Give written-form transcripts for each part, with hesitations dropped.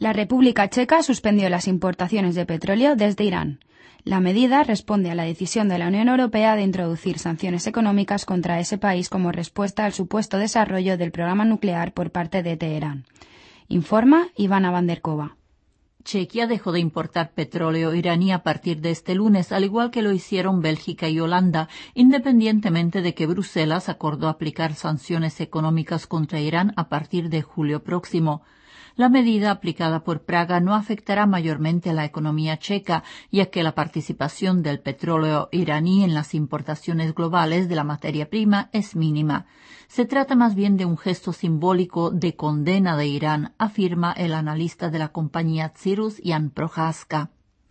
La República Checa suspendió las importaciones de petróleo desde Irán. La medida responde a la decisión de la Unión Europea de introducir sanciones económicas contra ese país como respuesta al supuesto desarrollo del programa nuclear por parte de Teherán. Informa Ivana Vanderkova. Chequia dejó de importar petróleo iraní a partir de este lunes, al igual que lo hicieron Bélgica y Holanda, independientemente de que Bruselas acordó aplicar sanciones económicas contra Irán a partir de julio próximo. La medida aplicada por Praga no afectará mayormente a la economía checa, ya que la participación del petróleo iraní en las importaciones globales de la materia prima es mínima. Se trata más bien de un gesto simbólico de condena de Irán, afirma el analista de la compañía Cyrus Jan Procházka.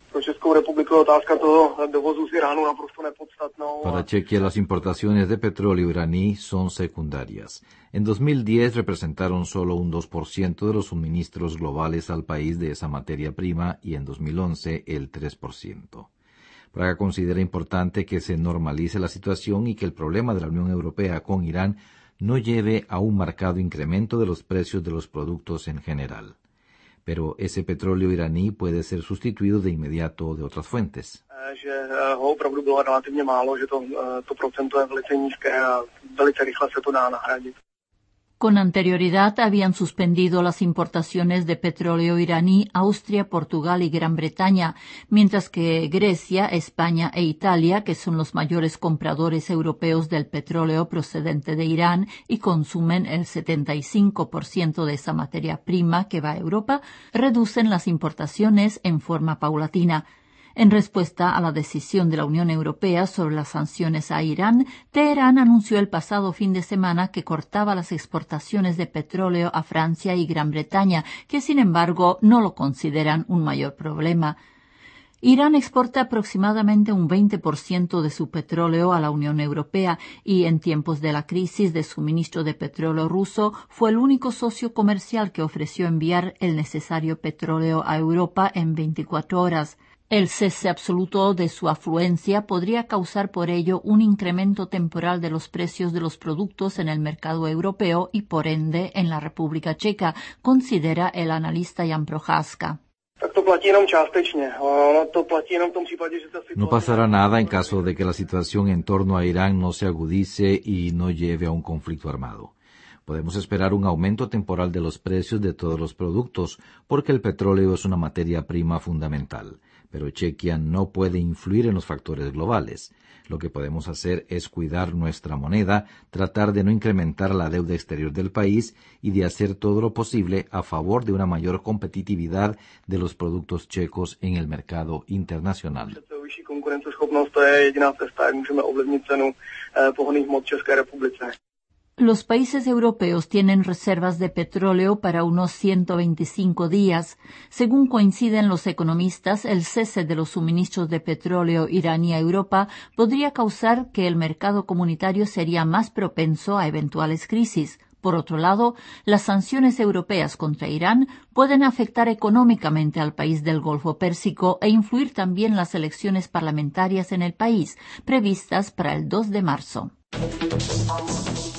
Para Chequia, las importaciones de petróleo iraní son secundarias. En 2010 representaron solo un 2% de los suministros globales al país de esa materia prima y en 2011 el 3%. Praga considera importante que se normalice la situación y que el problema de la Unión Europea con Irán no lleve a un marcado incremento de los precios de los productos en general. Pero ese petróleo iraní puede ser sustituido de inmediato de otras fuentes. Con anterioridad habían suspendido las importaciones de petróleo iraní Austria, Portugal y Gran Bretaña, mientras que Grecia, España e Italia, que son los mayores compradores europeos del petróleo procedente de Irán y consumen el 75% de esa materia prima que va a Europa, reducen las importaciones en forma paulatina. En respuesta a la decisión de la Unión Europea sobre las sanciones a Irán, Teherán anunció el pasado fin de semana que cortaba las exportaciones de petróleo a Francia y Gran Bretaña, que sin embargo no lo consideran un mayor problema. Irán exporta aproximadamente un 20% de su petróleo a la Unión Europea y en tiempos de la crisis de suministro de petróleo ruso fue el único socio comercial que ofreció enviar el necesario petróleo a Europa en 24 horas. El cese absoluto de su afluencia podría causar por ello un incremento temporal de los precios de los productos en el mercado europeo y por ende en la República Checa, considera el analista Jan Procházka. No pasará nada en caso de que la situación en torno a Irán no se agudice y no lleve a un conflicto armado. Podemos esperar un aumento temporal de los precios de todos los productos, porque el petróleo es una materia prima fundamental. Pero Chequia no puede influir en los factores globales. Lo que podemos hacer es cuidar nuestra moneda, tratar de no incrementar la deuda exterior del país y de hacer todo lo posible a favor de una mayor competitividad de los productos checos en el mercado internacional. Los países europeos tienen reservas de petróleo para unos 125 días. Según coinciden los economistas, el cese de los suministros de petróleo iraní a Europa podría causar que el mercado comunitario sería más propenso a eventuales crisis. Por otro lado, las sanciones europeas contra Irán pueden afectar económicamente al país del Golfo Pérsico e influir también las elecciones parlamentarias en el país, previstas para el 2 de marzo.